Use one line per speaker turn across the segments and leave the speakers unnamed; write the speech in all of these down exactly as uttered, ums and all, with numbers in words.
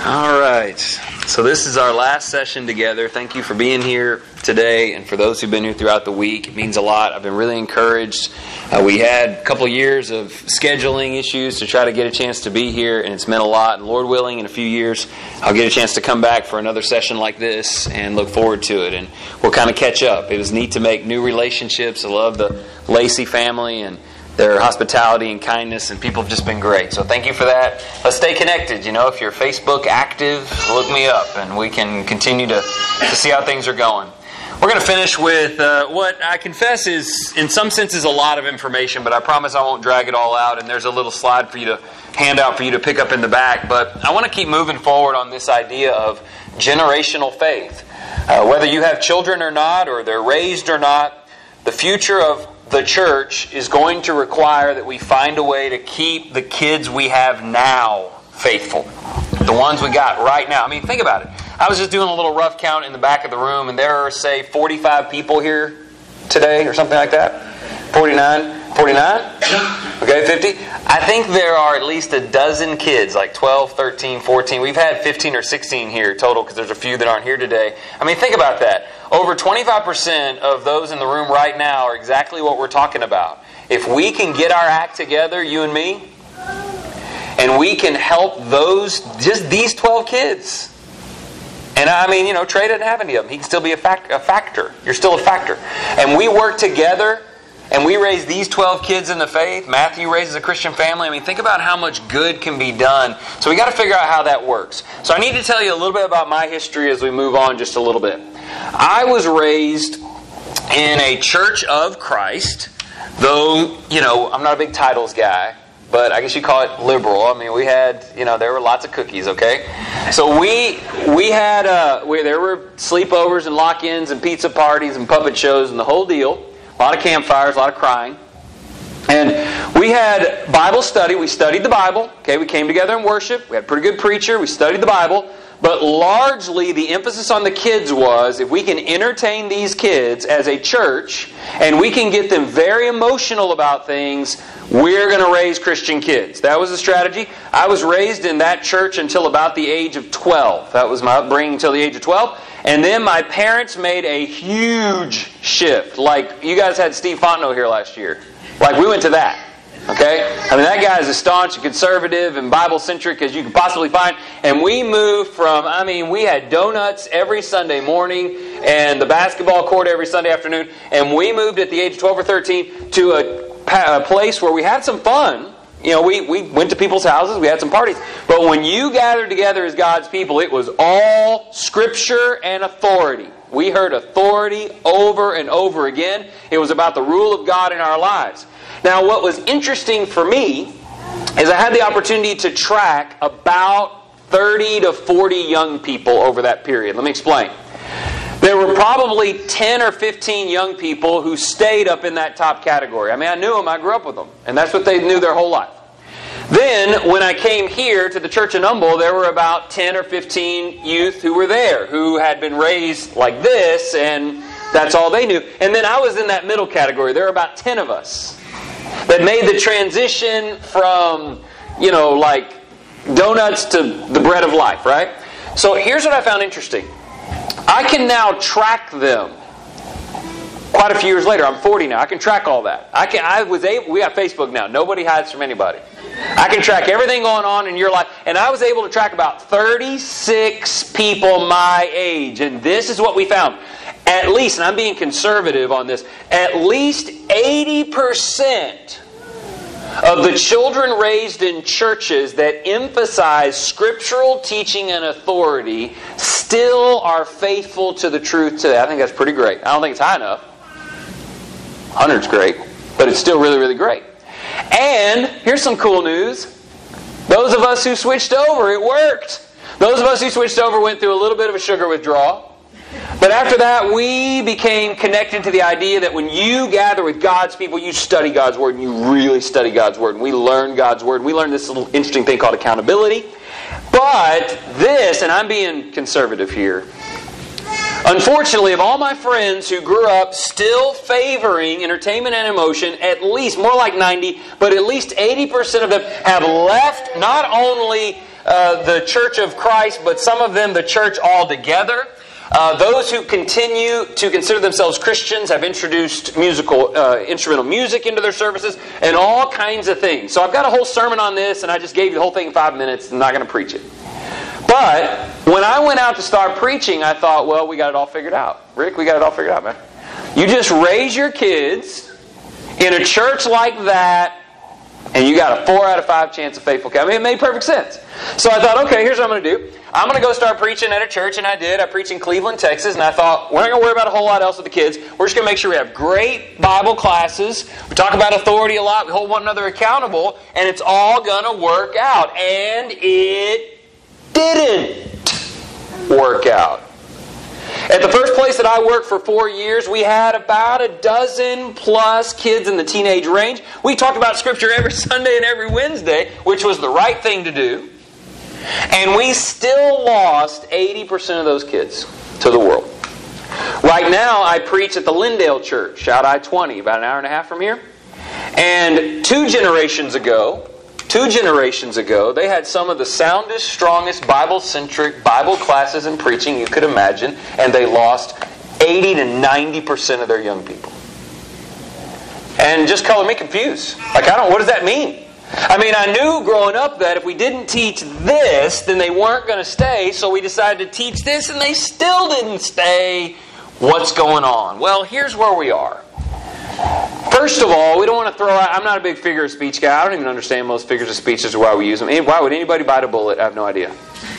All right. So this is our last session together. Thank you for being here today, and for those who've been here throughout the week. It means a lot. I've been really encouraged. Uh, we had a couple years of scheduling issues to try to get a chance to be here, and it's meant a lot. And Lord willing, in a few years, I'll get a chance to come back for another session like this and look forward to it. And we'll kind of catch up. It was neat to make new relationships. I love the Lacey family and their hospitality and kindness, and people have just been great. So thank you for that. Let's stay connected. You know, if you're Facebook active, look me up, and we can continue to, to see how things are going. We're going to finish with uh, what I confess is, in some senses, a lot of information, but I promise I won't drag it all out, and there's a little slide for you to hand out for you to pick up in the back. But I want to keep moving forward on this idea of generational faith. Uh, whether you have children or not, or they're raised or not, the future of the church is going to require that we find a way to keep the kids we have now faithful. The ones we got right now. I mean, think about it. I was just doing a little rough count in the back of the room, and there are, say, forty-five people here today, or something like that. forty-nine? forty-nine? Okay, fifty? I think there are at least a dozen kids, like twelve, thirteen, fourteen. We've had fifteen or sixteen here total, because there's a few that aren't here today. I mean, think about that. Over twenty-five percent of those in the room right now are exactly what we're talking about. If we can get our act together, you and me, and we can help those, just these twelve kids. And I mean, you know, Trey doesn't have any of them. He can still be a, fact, a factor. You're still a factor. And we work together, and we raise these twelve kids in the faith. Matthew raises a Christian family. I mean, think about how much good can be done. So we got to figure out how that works. So I need to tell you a little bit about my history as we move on just a little bit. I was raised in a Church of Christ, though, you know, I'm not a big titles guy, but I guess you call it liberal. I mean, we had, you know, there were lots of cookies, okay? So we we had, uh, we, there were sleepovers and lock-ins and pizza parties and puppet shows and the whole deal. A lot of campfires, a lot of crying. And we had Bible study. We studied the Bible. Okay, we came together and worshiped. We had a pretty good preacher. We studied the Bible. But largely, the emphasis on the kids was, if we can entertain these kids as a church, and we can get them very emotional about things, we're going to raise Christian kids. That was the strategy. I was raised in that church until about the age of twelve. That was my upbringing until the age of twelve. And then my parents made a huge shift. Like, you guys had Steve Fontenot here last year. Like, we went to that. Okay? I mean, that guy is as staunch and conservative and Bible-centric as you could possibly find. And we moved from, I mean, we had donuts every Sunday morning and the basketball court every Sunday afternoon. And we moved at the age of twelve or thirteen to a, a place where we had some fun. You know, we, we went to people's houses, we had some parties. But when you gathered together as God's people, it was all Scripture and authority. We heard authority over and over again. It was about the rule of God in our lives. Now, what was interesting for me is I had the opportunity to track about thirty to forty young people over that period. Let me explain. There were probably ten or fifteen young people who stayed up in that top category. I mean, I knew them, I grew up with them, and that's what they knew their whole life. Then, when I came here to the church in Humble, there were about ten or fifteen youth who were there, who had been raised like this, and that's all they knew. And then I was in that middle category. There were about ten of us that made the transition from, you know, like donuts to the bread of life, right? So here's what I found interesting. I can now track them. Quite a few years later, I'm forty now. I can track all that. I can. I was able. We got Facebook now. Nobody hides from anybody. I can track everything going on in your life, and I was able to track about thirty-six people my age. And this is what we found. At least, and I'm being conservative on this, at least eighty percent of the children raised in churches that emphasize scriptural teaching and authority still are faithful to the truth today. I think that's pretty great. I don't think it's high enough. one hundred's great, but it's still really, really great. And here's some cool news. Those of us who switched over, it worked. Those of us who switched over went through a little bit of a sugar withdrawal. But after that, we became connected to the idea that when you gather with God's people, you study God's Word, and you really study God's Word. And we learn God's Word. We learned this little interesting thing called accountability. But this, and I'm being conservative here, unfortunately, of all my friends who grew up still favoring entertainment and emotion, at least, more like ninety, but at least eighty percent of them have left not only uh, the Church of Christ, but some of them the church altogether. Uh, those who continue to consider themselves Christians have introduced musical, uh, instrumental music into their services and all kinds of things. So I've got a whole sermon on this, and I just gave you the whole thing in five minutes. I'm not going to preach it. But when I went out to start preaching, I thought, well, we got it all figured out. Rick, we got it all figured out, man. You just raise your kids in a church like that, and you got a four out of five chance of faithful. I mean, it made perfect sense. So I thought, okay, here's what I'm going to do. I'm going to go start preaching at a church, and I did. I preached in Cleveland, Texas, and I thought, we're not going to worry about a whole lot else with the kids. We're just going to make sure we have great Bible classes. We talk about authority a lot. We hold one another accountable, and it's all going to work out. And it didn't work out. At the first place that I worked for four years, we had about a dozen plus kids in the teenage range. We talked about Scripture every Sunday and every Wednesday, which was the right thing to do. And we still lost eighty percent of those kids to the world. Right now, I preach at the Lindale Church, out I twenty, about an hour and a half from here. And two generations ago, Two generations ago, they had some of the soundest, strongest, Bible-centric Bible classes and preaching you could imagine, and they lost eighty to ninety percent of their young people. And just color me confused. Like, I don't, what does that mean? I mean, I knew growing up that if we didn't teach this, then they weren't going to stay, so we decided to teach this, and they still didn't stay. What's going on? Well, here's where we are. First of all, we don't want to throw out... I'm not a big figure of speech guy. I don't even understand most figures of speech as to why we use them. Why would anybody bite a bullet? I have no idea.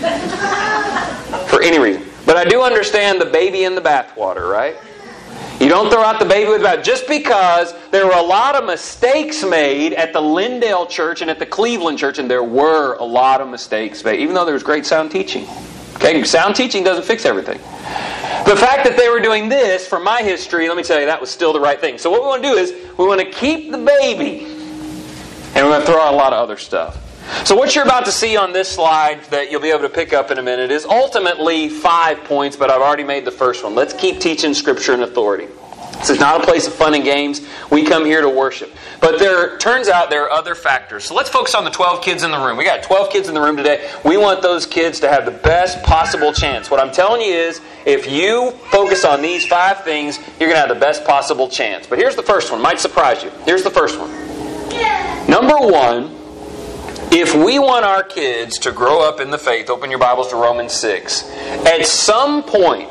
For any reason. But I do understand the baby in the bathwater, right? You don't throw out the baby with the bath. Just because there were a lot of mistakes made at the Lindale Church and at the Cleveland Church, and there were a lot of mistakes made, even though there was great sound teaching. Okay, sound teaching doesn't fix everything. The fact that they were doing this, from my history, let me tell you, that was still the right thing. So what we want to do is, we want to keep the baby, and we're going to throw out a lot of other stuff. So what you're about to see on this slide that you'll be able to pick up in a minute is ultimately five points, but I've already made the first one. Let's keep teaching Scripture and authority. This is not a place of fun and games. We come here to worship. But there turns out there are other factors. So let's focus on the twelve kids in the room. We got twelve kids in the room today. We want those kids to have the best possible chance. What I'm telling you is, if you focus on these five things, you're going to have the best possible chance. But here's the first one. Might surprise you. Here's the first one. Number one, if we want our kids to grow up in the faith, open your Bibles to Romans six, at some point,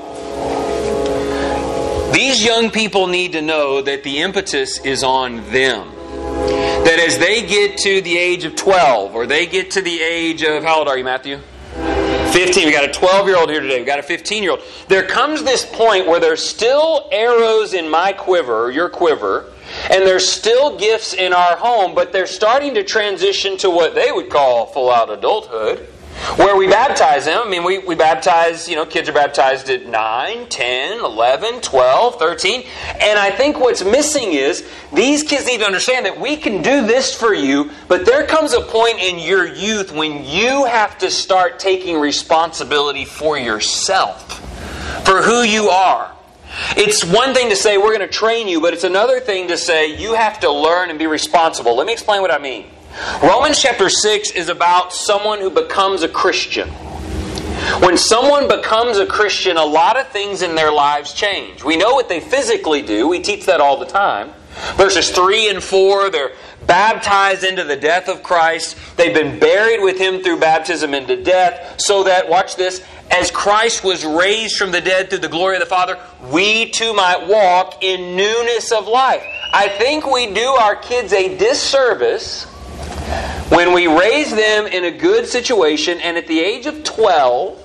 these young people need to know that the impetus is on them. That as they get to the age of twelve, or they get to the age of, how old are you, Matthew? fifteen. We got a twelve-year-old here today. We got a fifteen-year-old. There comes this point where there's still arrows in my quiver, or your quiver, and there's still gifts in our home, but they're starting to transition to what they would call full-out adulthood, where we baptize them. I mean, we, we baptize, you know, kids are baptized at nine, ten, eleven, twelve, thirteen. And I think what's missing is, these kids need to understand that we can do this for you, but there comes a point in your youth when you have to start taking responsibility for yourself, for who you are. It's one thing to say, we're going to train you, but it's another thing to say, you have to learn and be responsible. Let me explain what I mean. Romans chapter six is about someone who becomes a Christian. When someone becomes a Christian, a lot of things in their lives change. We know what they physically do. We teach that all the time. Verses three and four, they're baptized into the death of Christ. They've been buried with Him through baptism into death, so that, watch this, as Christ was raised from the dead through the glory of the Father, we too might walk in newness of life. I think we do our kids a disservice when we raise them in a good situation, and at the age of twelve,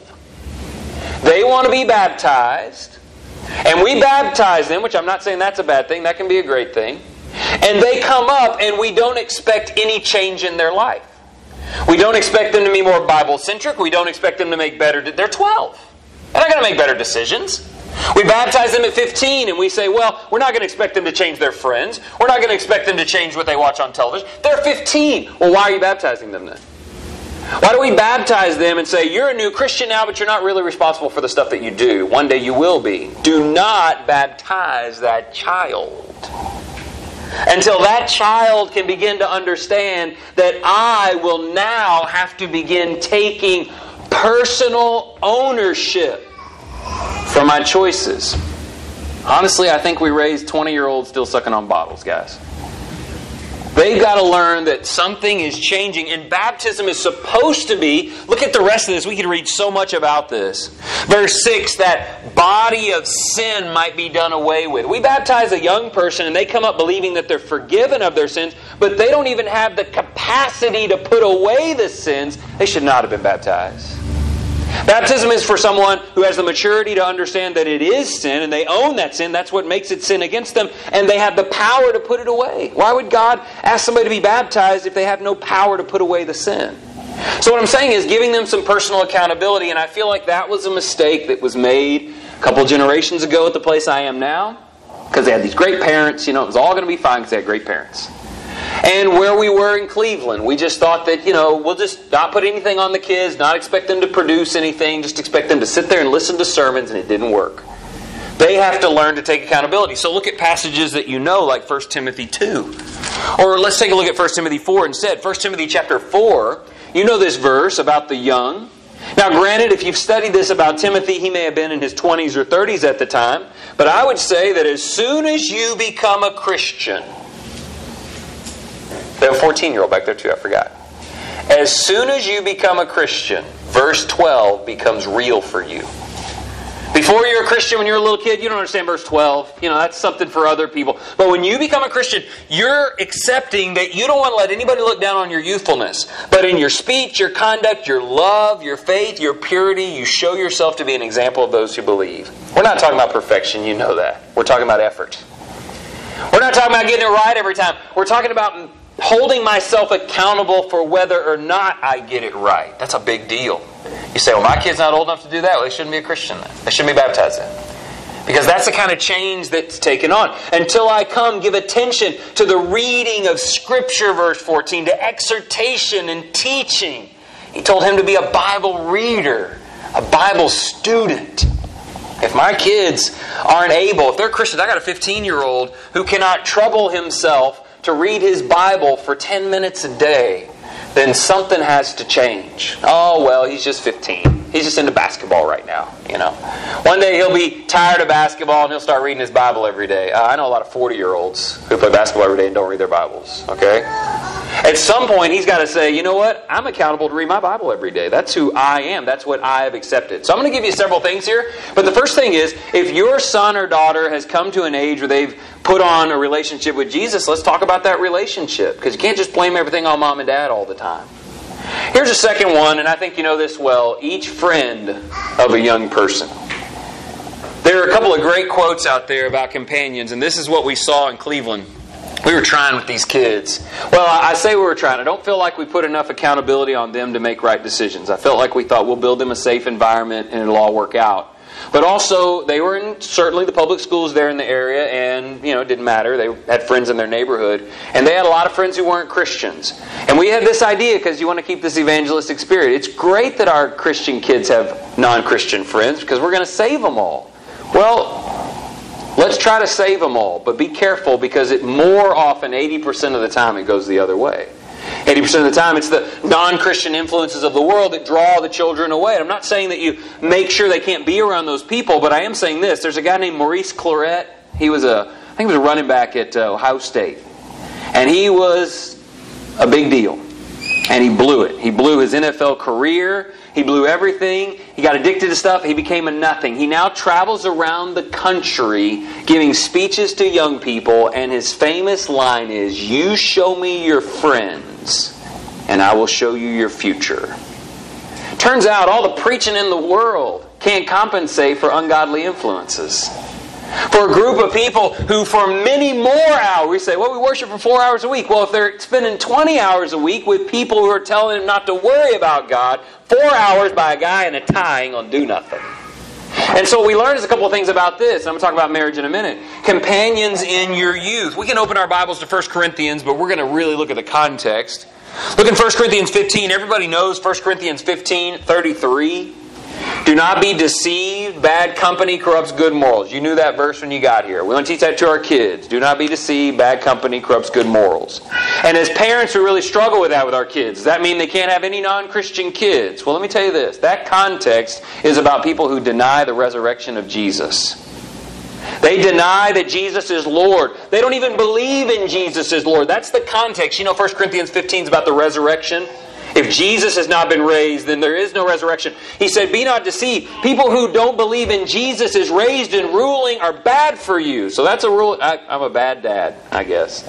they want to be baptized, and we baptize them, which I'm not saying that's a bad thing, that can be a great thing, and they come up and we don't expect any change in their life. We don't expect them to be more Bible-centric, we don't expect them to make better... They're twelve. They're not going to make better decisions. We baptize them at fifteen and we say, well, we're not going to expect them to change their friends. We're not going to expect them to change what they watch on television. They're fifteen. Well, why are you baptizing them then? Why do we baptize them and say, you're a new Christian now, but you're not really responsible for the stuff that you do. One day you will be. Do not baptize that child. Until that child can begin to understand that I will now have to begin taking personal ownership for my choices. Honestly, I think we raise twenty-year-olds still sucking on bottles, guys. They've got to learn that something is changing, and baptism is supposed to be, look at the rest of this, we could read so much about this. Verse six, that body of sin might be done away with. We baptize a young person and they come up believing that they're forgiven of their sins, but they don't even have the capacity to put away the sins. They should not have been baptized. Baptism is for someone who has the maturity to understand that it is sin, and they own that sin. That's what makes it sin against them, and they have the power to put it away. Why would God ask somebody to be baptized if they have no power to put away the sin? So what I'm saying is giving them some personal accountability, and I feel like that was a mistake that was made a couple generations ago at the place I am now, because they had these great parents. You know, it was all going to be fine because they had great parents. And where we were in Cleveland, we just thought that, you know, we'll just not put anything on the kids, not expect them to produce anything, just expect them to sit there and listen to sermons, and it didn't work. They have to learn to take accountability. So look at passages that you know, like First Timothy two. Or let's take a look at First Timothy four instead. First Timothy chapter four, you know this verse about the young. Now granted, if you've studied this about Timothy, he may have been in his twenties or thirties at the time. But I would say that as soon as you become a Christian... They have a fourteen-year-old back there too, I forgot. As soon as you become a Christian, verse twelve becomes real for you. Before you're a Christian, when you're a little kid, you don't understand verse twelve. You know, that's something for other people. But when you become a Christian, you're accepting that you don't want to let anybody look down on your youthfulness. But in your speech, your conduct, your love, your faith, your purity, you show yourself to be an example of those who believe. We're not talking about perfection, you know that. We're talking about effort. We're not talking about getting it right every time. We're talking about holding myself accountable for whether or not I get it right. That's a big deal. You say, well, my kid's not old enough to do that. Well, they shouldn't be a Christian then. They shouldn't be baptized then. Because that's the kind of change that's taken on. Until I come, give attention to the reading of Scripture, verse fourteen, to exhortation and teaching. He told him to be a Bible reader, a Bible student. If my kids aren't able, if they're Christians, I got a fifteen-year-old who cannot trouble himself to read his Bible for ten minutes a day, then something has to change. Oh, well, he's just fifteen. He's just into basketball right now, you know. One day he'll be tired of basketball and he'll start reading his Bible every day. Uh, I know a lot of forty-year-olds who play basketball every day and don't read their Bibles, okay? At some point, he's got to say, you know what? I'm accountable to read my Bible every day. That's who I am. That's what I have accepted. So I'm going to give you several things here. But the first thing is, if your son or daughter has come to an age where they've put on a relationship with Jesus, let's talk about that relationship. Because you can't just blame everything on mom and dad all the time. Here's a second one, and I think you know this well. Each friend of a young person. There are a couple of great quotes out there about companions, and this is what we saw in Cleveland. We were trying with these kids. Well, I say we were trying. I don't feel like we put enough accountability on them to make right decisions. I felt like we thought we'll build them a safe environment and it'll all work out. But also, they were in certainly the public schools there in the area, and you know, it didn't matter. They had friends in their neighborhood, and they had a lot of friends who weren't Christians. And we had this idea because you want to keep this evangelistic spirit. It's great that our Christian kids have non-Christian friends because we're going to save them all. Well, let's try to save them all, but be careful because it more often, eighty percent of the time, it goes the other way. eighty percent of the time, it's the non-Christian influences of the world that draw the children away. And I'm not saying that you make sure they can't be around those people, but I am saying this. There's a guy named Maurice Clarett. He was a, I think he was a running back at uh, Ohio State. And he was a big deal. And he blew it. He blew his N F L career. He blew everything. He got addicted to stuff. He became a nothing. He now travels around the country giving speeches to young people, and his famous line is, "You show me your friends, and I will show you your future." Turns out all the preaching in the world can't compensate for ungodly influences. For a group of people who for many more hours, we say, well, we worship for four hours a week. Well, if they're spending twenty hours a week with people who are telling them not to worry about God, four hours by a guy in a tie ain't going to do nothing. And so what we learned is a couple of things about this. I'm going to talk about marriage in a minute. Companions in your youth. We can open our Bibles to First Corinthians, but we're going to really look at the context. Look in First Corinthians fifteen. Everybody knows First Corinthians fifteen, thirty-three. Do not be deceived. Bad company corrupts good morals. You knew that verse when you got here. We want to teach that to our kids. Do not be deceived. Bad company corrupts good morals. And as parents, we really struggle with that with our kids. Does that mean they can't have any non-Christian kids? Well, let me tell you this. That context is about people who deny the resurrection of Jesus. They deny that Jesus is Lord. They don't even believe in Jesus as Lord. That's the context. You know, First Corinthians fifteen is about the resurrection. If Jesus has not been raised, then there is no resurrection. He said, be not deceived. People who don't believe in Jesus is raised and ruling are bad for you. So that's a rule. I, I'm a bad dad, I guess.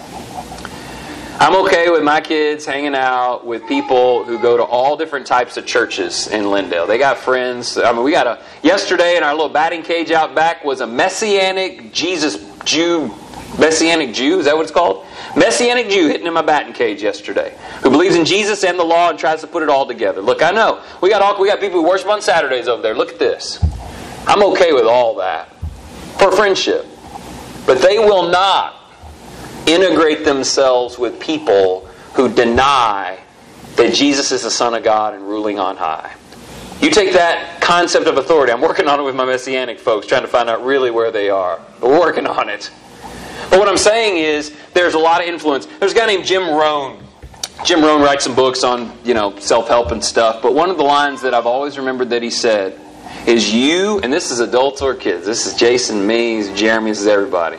I'm okay with my kids hanging out with people who go to all different types of churches in Lindale. They got friends. I mean, we got a... Yesterday in our little batting cage out back was a Messianic Jesus Jew... Messianic Jew, is that what it's called? Messianic Jew hitting in my batting cage yesterday, who believes in Jesus and the law and tries to put it all together. Look, I know we got all we got people who worship on Saturdays over there. Look at this. I'm okay with all that for friendship, but they will not integrate themselves with people who deny that Jesus is the Son of God and ruling on high. You take that concept of authority. I'm working on it with my Messianic folks, trying to find out really where they are. But we're working on it. But what I'm saying is, there's a lot of influence. There's a guy named Jim Rohn. Jim Rohn writes some books on, you know, self-help and stuff. But one of the lines that I've always remembered that he said is, you, and this is adults or kids. This is Jason, me, this is Jeremy, this is everybody.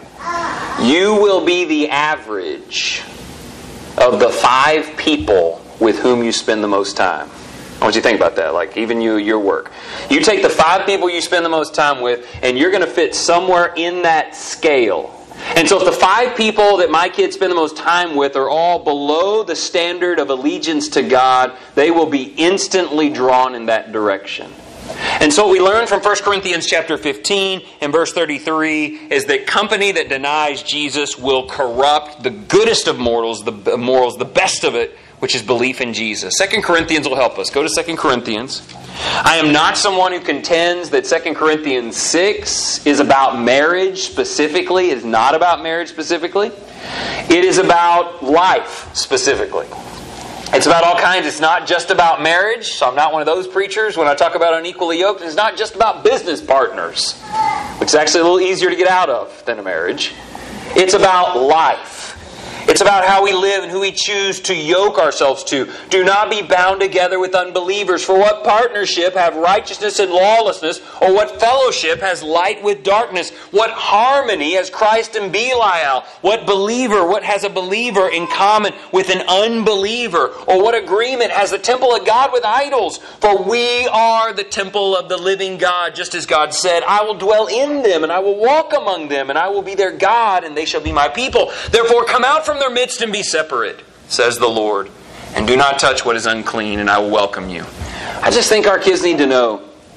You will be the average of the five people with whom you spend the most time. I want you to think about that. Like, even you, your work. You take the five people you spend the most time with, and you're going to fit somewhere in that scale. And so if the five people that my kids spend the most time with are all below the standard of allegiance to God, they will be instantly drawn in that direction. And so what we learn from First Corinthians chapter fifteen and verse thirty-three is that company that denies Jesus will corrupt the goodest of morals, the morals, the best of it, which is belief in Jesus. Second Corinthians will help us. Go to Second Corinthians. I am not someone who contends that Second Corinthians six is about marriage specifically. It is not about marriage specifically. It is about life specifically. It's about all kinds. It's not just about marriage. So I'm not one of those preachers when I talk about unequally yoked. It's not just about business partners, which is actually a little easier to get out of than a marriage. It's about life. It's about how we live and who we choose to yoke ourselves to. Do not be bound together with unbelievers. For what partnership have righteousness and lawlessness? Or what fellowship has light with darkness? What harmony has Christ and Belial? What believer, what has a believer in common with an unbeliever? Or what agreement has the temple of God with idols? For we are the temple of the living God, just as God said, I will dwell in them, and I will walk among them, and I will be their God, and they shall be my people. Therefore come out from their midst and be separate, says the Lord, and do not touch what is unclean, and I will welcome you. I just think our kids need to know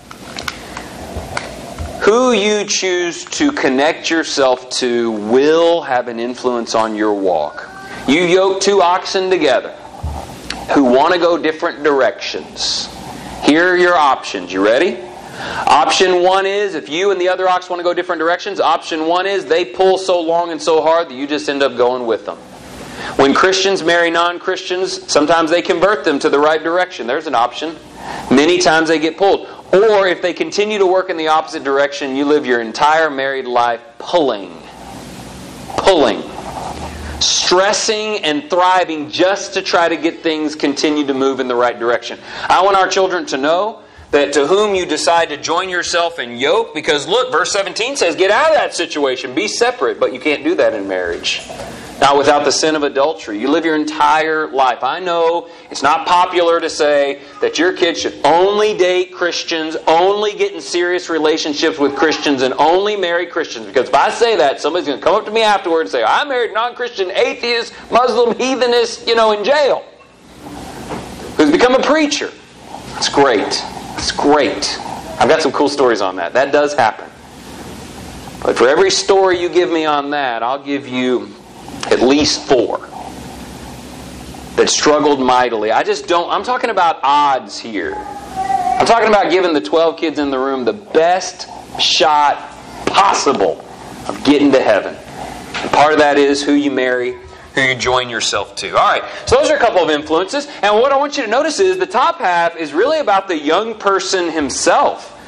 who you choose to connect yourself to will have an influence on your walk. You yoke two oxen together who want to go different directions. Here are your options. You ready? Option one is, if you and the other ox want to go different directions, option one is they pull so long and so hard that you just end up going with them. When Christians marry non-Christians, sometimes they convert them to the right direction. There's an option. Many times they get pulled. Or if they continue to work in the opposite direction, you live your entire married life pulling. Pulling. Stressing and thriving just to try to get things continue to move in the right direction. I want our children to know that to whom you decide to join yourself in yoke, because look, verse seventeen says, get out of that situation, be separate, but you can't do that in marriage. Not without the sin of adultery. You live your entire life. I know it's not popular to say that your kids should only date Christians, only get in serious relationships with Christians, and only marry Christians. Because if I say that, somebody's going to come up to me afterwards and say, I married non-Christian atheist, Muslim, heathenist, you know, in jail, who's become a preacher. It's great. It's great. I've got some cool stories on that. That does happen. But for every story you give me on that, I'll give you at least four that struggled mightily. I just don't... I'm talking about odds here. I'm talking about giving the twelve kids in the room the best shot possible of getting to heaven. And part of that is who you marry, who you join yourself to. All right, so those are a couple of influences. And what I want you to notice is the top half is really about the young person himself.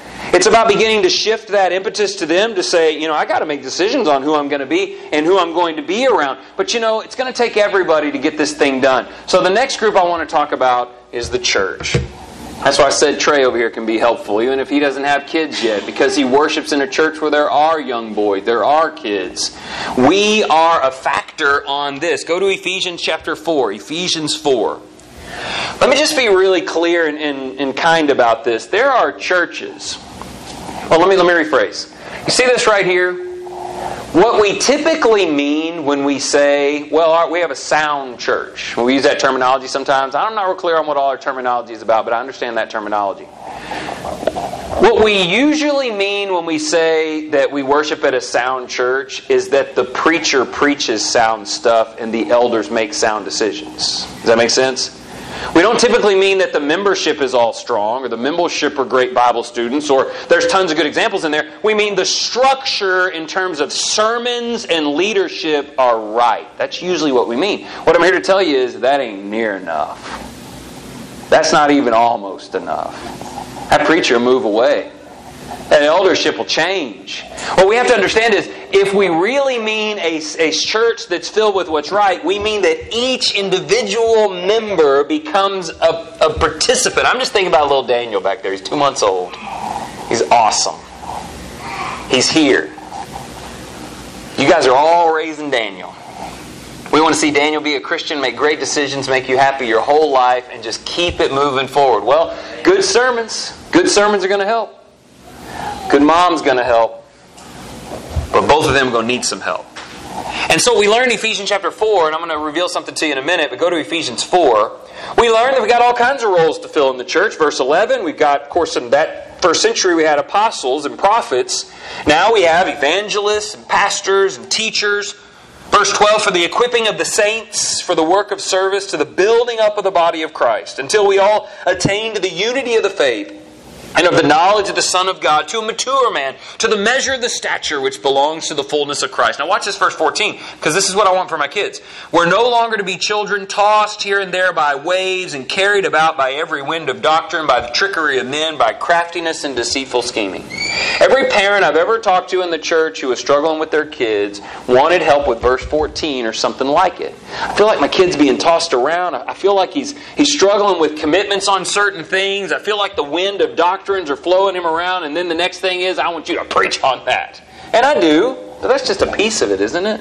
It's about beginning to shift that impetus to them to say, you know, I got to make decisions on who I'm going to be and who I'm going to be around. But you know, it's going to take everybody to get this thing done. So the next group I want to talk about is the church. That's why I said Trey over here can be helpful, even if he doesn't have kids yet, because he worships in a church where there are young boys, there are kids. We are a factor on this. Go to Ephesians chapter four. Ephesians four. Let me just be really clear and, and, and kind about this. There are churches. Well, let me let me rephrase. You see this right here? What we typically mean when we say, well, we have a sound church. We use that terminology sometimes. I'm not real clear on what all our terminology is about, but I understand that terminology. What we usually mean when we say that we worship at a sound church is that the preacher preaches sound stuff and the elders make sound decisions. Does that make sense? We don't typically mean that the membership is all strong or the membership are great Bible students or there's tons of good examples in there. We mean the structure in terms of sermons and leadership are right. That's usually what we mean. What I'm here to tell you is that ain't near enough. That's not even almost enough. That preacher will move away. That eldership will change. What we have to understand is, if we really mean a, a church that's filled with what's right, we mean that each individual member becomes a, a participant. I'm just thinking about little Daniel back there. He's two months old. He's awesome. He's here. You guys are all raising Daniel. We want to see Daniel be a Christian, make great decisions, make you happy your whole life, and just keep it moving forward. Well, good sermons. Good sermons are going to help. Good mom's going to help. But both of them are going to need some help. And so we learned Ephesians chapter four, and I'm going to reveal something to you in a minute, but go to Ephesians four. We learned that we got all kinds of roles to fill in the church. Verse eleven, we've got, of course, in that first century we had apostles and prophets. Now we have evangelists and pastors and teachers. Verse twelve, for the equipping of the saints, for the work of service, to the building up of the body of Christ, until we all attain to the unity of the faith, and of the knowledge of the Son of God, to a mature man, to the measure of the stature which belongs to the fullness of Christ. Now watch this verse fourteen, because this is what I want for my kids. We're no longer to be children tossed here and there by waves and carried about by every wind of doctrine, by the trickery of men, by craftiness and deceitful scheming. Every parent I've ever talked to in the church who was struggling with their kids wanted help with verse fourteen or something like it. I feel like my kid's being tossed around. I feel like he's he's struggling with commitments on certain things. I feel like the wind of doctrines are flowing him around, and then the next thing is, I want you to preach on that. And I do, but that's just a piece of it, isn't it?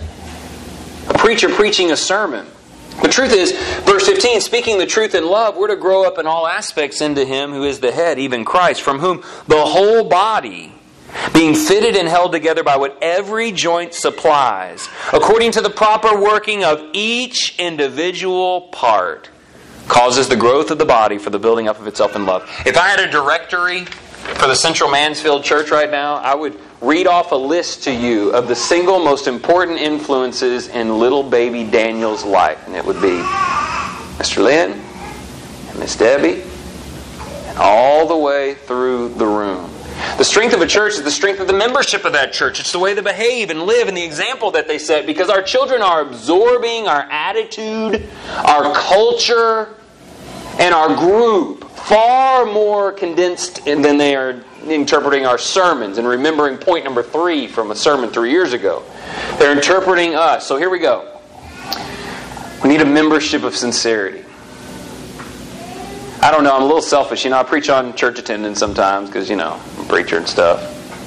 A preacher preaching a sermon. The truth is, verse fifteen, speaking the truth in love, we're to grow up in all aspects into Him who is the head, even Christ, from whom the whole body, being fitted and held together by what every joint supplies, according to the proper working of each individual part, causes the growth of the body for the building up of itself in love. If I had a directory for the Central Mansfield Church right now, I would read off a list to you of the single most important influences in little baby Daniel's life. And it would be Mister Lynn and Miss Debbie and all the way through the room. The strength of a church is the strength of the membership of that church. It's the way they behave and live and the example that they set, because our children are absorbing our attitude, our culture, and our group far more condensed than they are interpreting our sermons and remembering point number three from a sermon three years ago. They're interpreting us. So here we go. We need a membership of sincerity. I don't know, I'm a little selfish. You know, I preach on church attendance sometimes because, you know, I'm a preacher and stuff.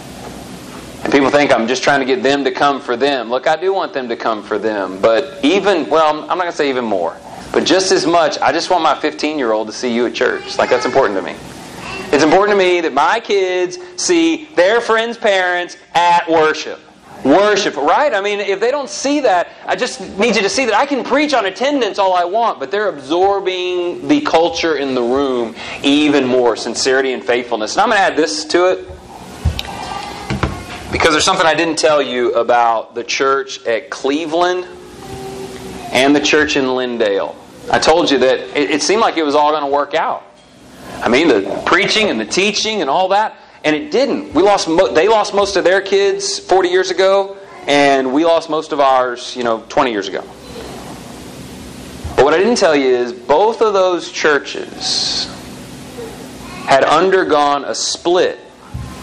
And people think I'm just trying to get them to come for them. Look, I do want them to come for them. But even, well, I'm not going to say even more. But just as much, I just want my fifteen-year-old to see you at church. Like, that's important to me. It's important to me that my kids see their friends' parents at worship. Worship, right? I mean, if they don't see that, I just need you to see that I can preach on attendance all I want, but they're absorbing the culture in the room even more. Sincerity and faithfulness. And I'm going to add this to it, because there's something I didn't tell you about the church at Cleveland and the church in Lindale. I told you that it, it seemed like it was all going to work out. I mean, the preaching and the teaching and all that. And it didn't. We lost. Mo- they lost most of their kids forty years ago, and we lost most of ours, you know, twenty years ago. But what I didn't tell you is both of those churches had undergone a split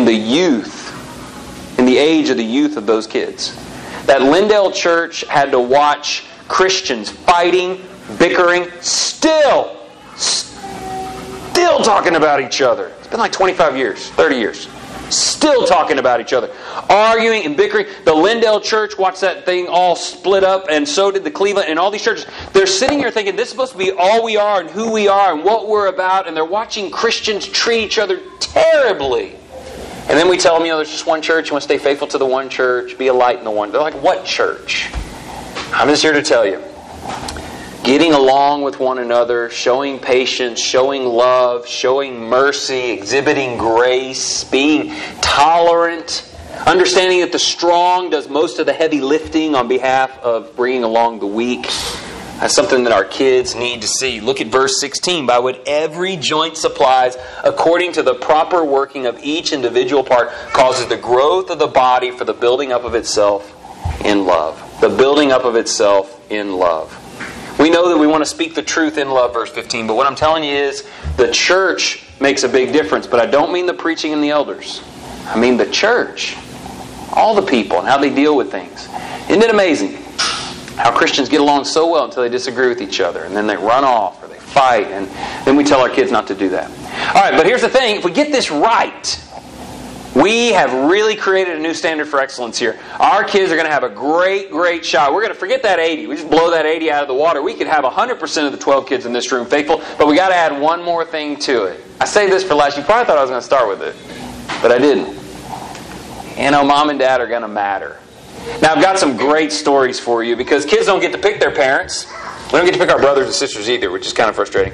in the youth, in the age of the youth of those kids. That Lindale Church had to watch Christians fighting, bickering, still, still talking about each other. It's been like twenty-five years, thirty years. Still talking about each other. Arguing and bickering. The Lindale Church watched that thing all split up, and so did the Cleveland and all these churches. They're sitting here thinking this is supposed to be all we are and who we are and what we're about, and they're watching Christians treat each other terribly. And then we tell them, you know, there's just one church, you want to stay faithful to the one church, be a light in the one. They're like, what church? I'm just here to tell you. Getting along with one another, showing patience, showing love, showing mercy, exhibiting grace, being tolerant, understanding that the strong does most of the heavy lifting on behalf of bringing along the weak. That's something that our kids need to see. Look at verse sixteen. By what every joint supplies, according to the proper working of each individual part, causes the growth of the body for the building up of itself in love. The building up of itself in love. We know that we want to speak the truth in love, verse fifteen. But what I'm telling you is the church makes a big difference. But I don't mean the preaching and the elders. I mean the church. All the people and how they deal with things. Isn't it amazing how Christians get along so well until they disagree with each other, and then they run off or they fight, and then we tell our kids not to do that. All right, but here's the thing. If we get this right, we have really created a new standard for excellence here. Our kids are going to have a great, great shot. We're going to forget that eighty. We just blow that eighty out of the water. We could have one hundred percent of the twelve kids in this room faithful, but we got to add one more thing to it. I say this for last. You probably thought I was going to start with it, but I didn't. You know, mom and dad are going to matter. Now, I've got some great stories for you because kids don't get to pick their parents. We don't get to pick our brothers and sisters either, which is kind of frustrating.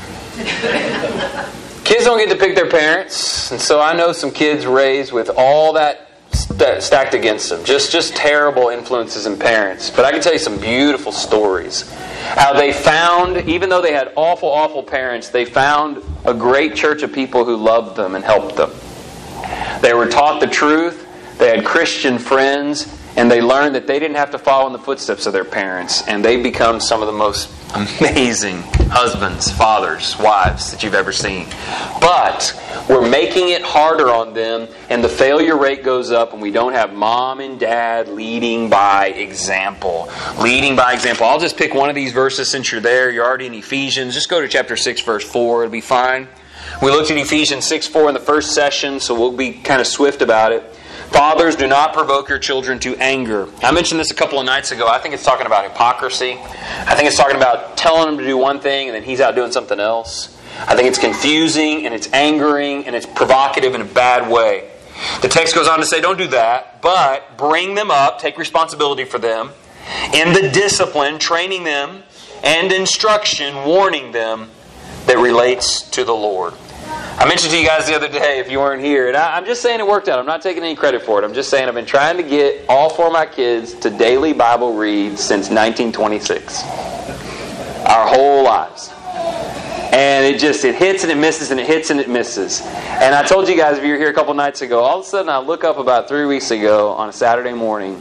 Kids don't get to pick their parents, and so I know some kids raised with all that st- stacked against them. Just, just terrible influences in parents. But I can tell you some beautiful stories. How they found, even though they had awful, awful parents, they found a great church of people who loved them and helped them. They were taught the truth. They had Christian friends. And they learned that they didn't have to follow in the footsteps of their parents. And they become some of the most amazing husbands, fathers, wives that you've ever seen. But we're making it harder on them. And the failure rate goes up. And we don't have mom and dad leading by example. Leading by example. I'll just pick one of these verses since you're there. You're already in Ephesians. Just go to chapter six, verse four. It'll be fine. We looked at Ephesians six four in the first session. So we'll be kind of swift about it. Fathers, do not provoke your children to anger. I mentioned this a couple of nights ago. I think it's talking about hypocrisy. I think it's talking about telling him to do one thing and then he's out doing something else. I think it's confusing and it's angering and it's provocative in a bad way. The text goes on to say, don't do that, but bring them up, take responsibility for them, in the discipline, training them, and instruction, warning them that relates to the Lord. I mentioned to you guys the other day, if you weren't here, and I, I'm just saying it worked out. I'm not taking any credit for it. I'm just saying I've been trying to get all four of my kids to daily Bible read since nineteen twenty-six. Our whole lives. And it just, it hits and it misses and it hits and it misses. And I told you guys, if you were here a couple nights ago, all of a sudden I look up about three weeks ago on a Saturday morning,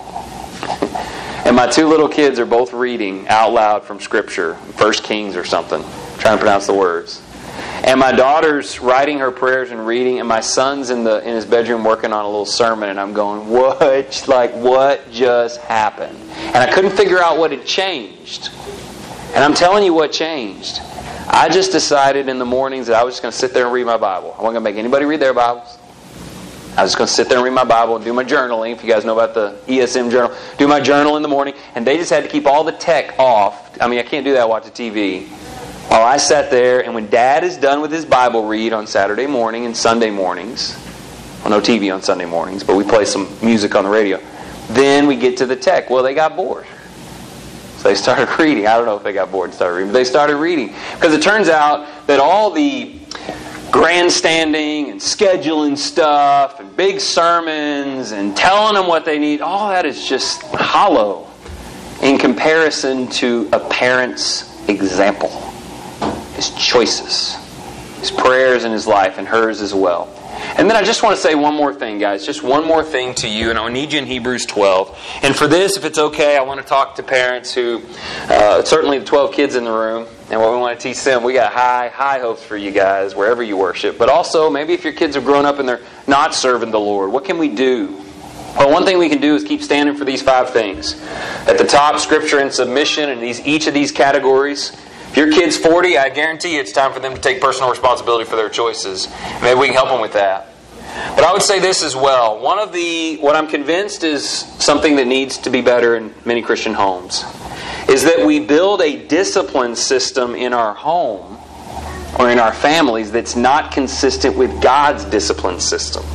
and my two little kids are both reading out loud from Scripture, First Kings or something, trying to pronounce the words. And my daughter's writing her prayers and reading, and my son's in the in his bedroom working on a little sermon, and I'm going, what? Like, what just happened? And I couldn't figure out what had changed. And I'm telling you what changed. I just decided in the mornings that I was just going to sit there and read my Bible. I wasn't going to make anybody read their Bibles. I was just going to sit there and read my Bible and do my journaling. If you guys know about the E S M journal, do my journal in the morning. And they just had to keep all the tech off. I mean, I can't do that, watch the T V. While I sat there, and when Dad is done with his Bible read on Saturday morning and Sunday mornings, well, no T V on Sunday mornings, but we play some music on the radio, then we get to the tech. Well, they got bored. So they started reading. I don't know if they got bored and started reading, but they started reading. Because it turns out that all the grandstanding and scheduling stuff and big sermons and telling them what they need, all that is just hollow in comparison to a parent's example. His choices. his prayers and his life, and hers as well. And then I just want to say one more thing, guys. Just one more thing to you, and I need you in Hebrews twelve. And for this, if it's okay, I want to talk to parents who, uh, certainly the twelve kids in the room, and what we want to teach them. We got high, high hopes for you guys, wherever you worship. But also, maybe if your kids have grown up and they're not serving the Lord, what can we do? Well, one thing we can do is keep standing for these five things. At the top, Scripture and submission, and these each of these categories. If your kid's forty, I guarantee you it's time for them to take personal responsibility for their choices. Maybe we can help them with that. But I would say this as well. One of the, what I'm convinced is something that needs to be better in many Christian homes, is that we build a discipline system in our home or in our families that's not consistent with God's discipline system.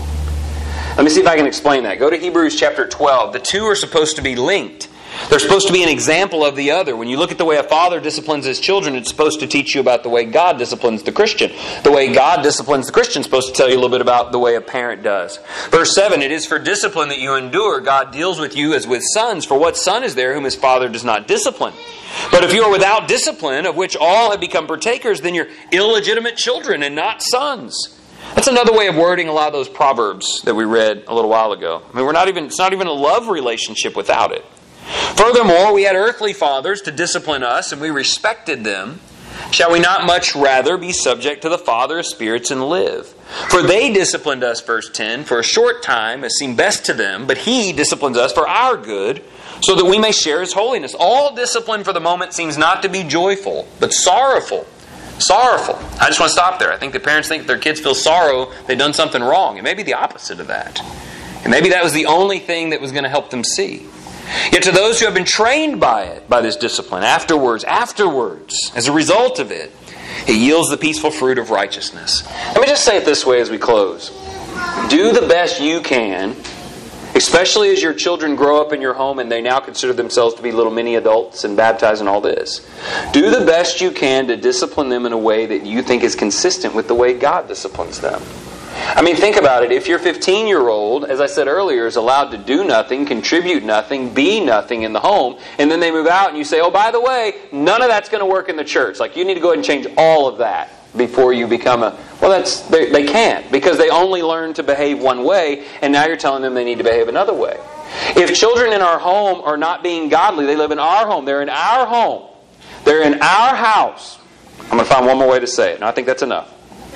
Let me see if I can explain that. Go to Hebrews chapter twelve. The two are supposed to be linked. They're supposed to be an example of the other. When you look at the way a father disciplines his children, it's supposed to teach you about the way God disciplines the Christian. The way God disciplines the Christian is supposed to tell you a little bit about the way a parent does. Verse seven, it is for discipline that you endure. God deals with you as with sons. For what son is there whom his father does not discipline? But if you are without discipline, of which all have become partakers, then you're illegitimate children and not sons. That's another way of wording a lot of those proverbs that we read a little while ago. I mean, we're not even, it's not even a love relationship without it. Furthermore, we had earthly fathers to discipline us, and we respected them. Shall we not much rather be subject to the Father of spirits and live? For they disciplined us, verse ten, for a short time as seemed best to them, but He disciplines us for our good, so that we may share His holiness. All discipline for the moment seems not to be joyful, but sorrowful. Sorrowful. I just want to stop there. I think the parents think their kids feel sorrow they've done something wrong. It may be the opposite of that. And maybe that was the only thing that was going to help them see. Yet to those who have been trained by it, by this discipline, afterwards, afterwards, as a result of it, it yields the peaceful fruit of righteousness. Let me just say it this way as we close. Do the best you can, especially as your children grow up in your home and they now consider themselves to be little mini adults and baptized and all this. Do the best you can to discipline them in a way that you think is consistent with the way God disciplines them. I mean, think about it. If your fifteen-year-old, as I said earlier, is allowed to do nothing, contribute nothing, be nothing in the home, and then they move out and you say, oh, by the way, none of that's going to work in the church. Like, you need to go ahead and change all of that before you become a... Well, that's they, they can't, because they only learn to behave one way, and now you're telling them they need to behave another way. If children in our home are not being godly, they live in our home, they're in our home, they're in our house. I'm going to find one more way to say it, and I think that's enough.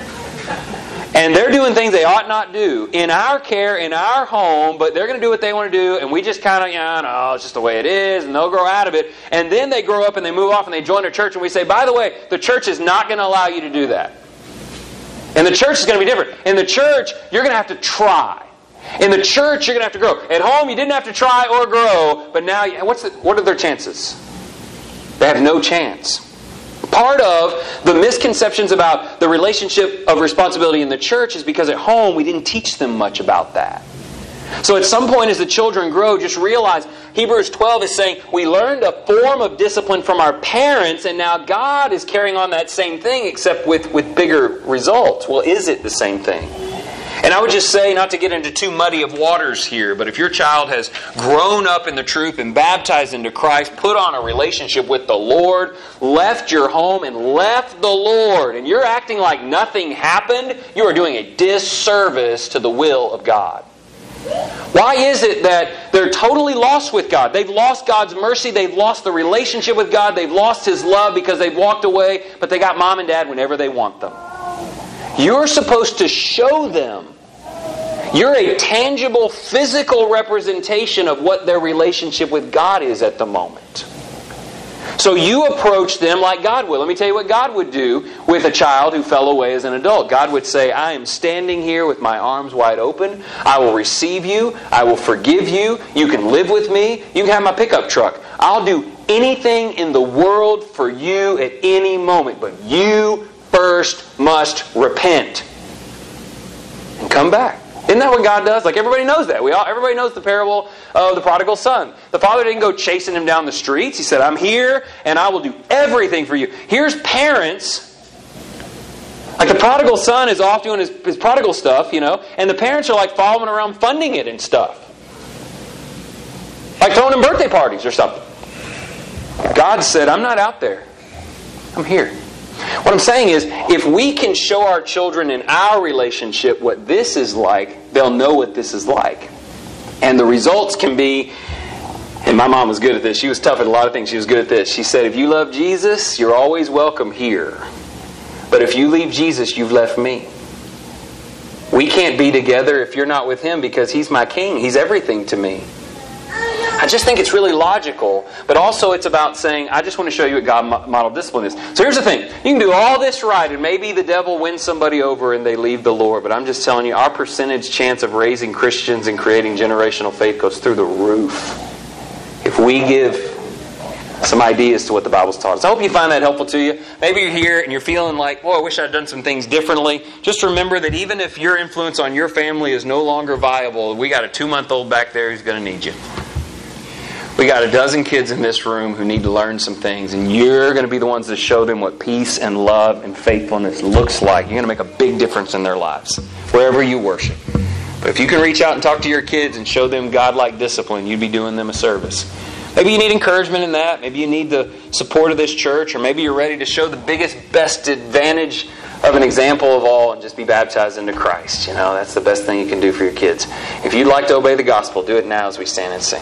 And they're doing things they ought not do in our care, in our home, but they're going to do what they want to do, and we just kind of, yeah, no, it's just the way it is, and they'll grow out of it. And then they grow up and they move off and they join a church, and we say, by the way, the church is not going to allow you to do that. And the church is going to be different. In the church, you're going to have to try. In the church, you're going to have to grow. At home, you didn't have to try or grow, but now, what's the, what are their chances? They have no chance. Part of the misconceptions about the relationship of responsibility in the church is because at home we didn't teach them much about that. So at some point as the children grow, just realize Hebrews twelve is saying we learned a form of discipline from our parents, and now God is carrying on that same thing except with, with bigger results. Well, is it the same thing? And I would just say, not to get into too muddy of waters here, but if your child has grown up in the truth and baptized into Christ, put on a relationship with the Lord, left your home and left the Lord, and you're acting like nothing happened, you are doing a disservice to the will of God. Why is it that they're totally lost with God? They've lost God's mercy, they've lost the relationship with God, they've lost His love because they've walked away, but they got mom and dad whenever they want them. You're supposed to show them. You're a tangible, physical representation of what their relationship with God is at the moment. So you approach them like God would. Let me tell you what God would do with a child who fell away as an adult. God would say, I am standing here with my arms wide open. I will receive you. I will forgive you. You can live with me. You can have my pickup truck. I'll do anything in the world for you at any moment. But you first must repent and come back. Isn't that what God does? Like, everybody knows that. We all, everybody knows the parable of the prodigal son. The father didn't go chasing him down the streets. He said, I'm here and I will do everything for you. Here's parents. Like, the prodigal son is off doing his, his prodigal stuff, you know, and the parents are like following around funding it and stuff. Like throwing him birthday parties or something. God said, I'm not out there. I'm here. What I'm saying is, if we can show our children in our relationship what this is like, they'll know what this is like. And the results can be, and my mom was good at this. She was tough at a lot of things. She was good at this. She said, if you love Jesus, you're always welcome here. But if you leave Jesus, you've left me. We can't be together if you're not with Him because He's my King. He's everything to me. I just think it's really logical, but also it's about saying, I just want to show you what God modeled discipline is. So here's the thing. You can do all this right, and maybe the devil wins somebody over and they leave the Lord, but I'm just telling you, our percentage chance of raising Christians and creating generational faith goes through the roof if we give some ideas to what the Bible's taught us. I hope you find that helpful to you. Maybe you're here and you're feeling like, boy, I wish I'd done some things differently. Just remember that even if your influence on your family is no longer viable, we got a two-month-old back there who's going to need you. We got a dozen kids in this room who need to learn some things, and you're going to be the ones that show them what peace and love and faithfulness looks like. You're going to make a big difference in their lives, wherever you worship. But if you can reach out and talk to your kids and show them God-like discipline, you'd be doing them a service. Maybe you need encouragement in that. Maybe you need the support of this church, or maybe you're ready to show the biggest, best advantage of an example of all and just be baptized into Christ. You know, that's the best thing you can do for your kids. If you'd like to obey the gospel, do it now as we stand and sing.